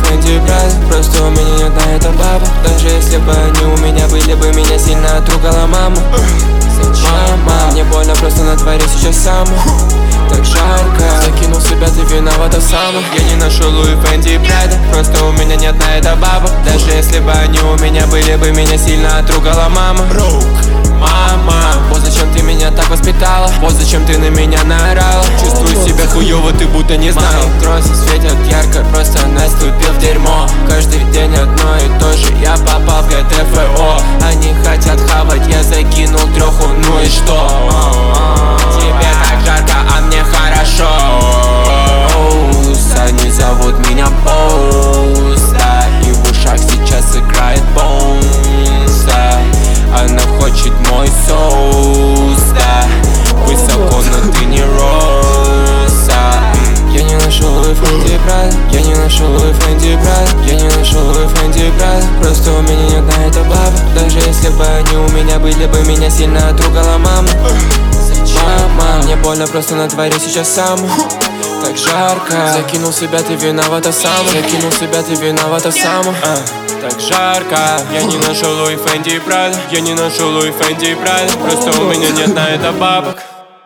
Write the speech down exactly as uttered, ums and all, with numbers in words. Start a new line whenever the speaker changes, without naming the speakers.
Фэнди и Прада. Просто у меня нет на это бабок. Даже если бы они у меня были бы, меня сильно отругала мама. Мама, мне больно просто на дворе сейчас сам. Так жарко, закинул себя, ты виновата сама. Я не ношу Луи, Фэнди и Прада. Просто у меня нет на это бабок. Даже если бы они у меня были бы, меня сильно отругала мама. Мама, вот зачем ты меня так воспитала? Вот зачем ты на меня наорала? Чувствую себя хуёво, ты будто не знал. Мои кроссы светят ярко, просто наступил в дерьмо. Каждый день одно и то же, я попал в ГТФО. Они хотят хавать, я закинул трёху, ну и что? Тебе так жарко, а мне хорошо. Они зовут меня Боуста, и в ушах сейчас играет Боунса. Она хочет мой соус, да. Высоко, но ты не роса. Я не ношу Луи, Фэнди и Прада. Я не ношу Луи, Фэнди и Прада. Я не ношу Луи, Фэнди и Прада. Просто у меня нет на это бабок. Даже если бы они у меня были бы, меня сильно отругала мама. Мама, мне больно просто на дворе сейчас сам. Так жарко, закинул себя, ты виновата сам. Закинул себя, ты виновата сама. Так жарко, я не ношу Луи, Фэнди и Прада. Я не ношу Луи, Фэнди и Прада. Просто у меня нет на это бабок.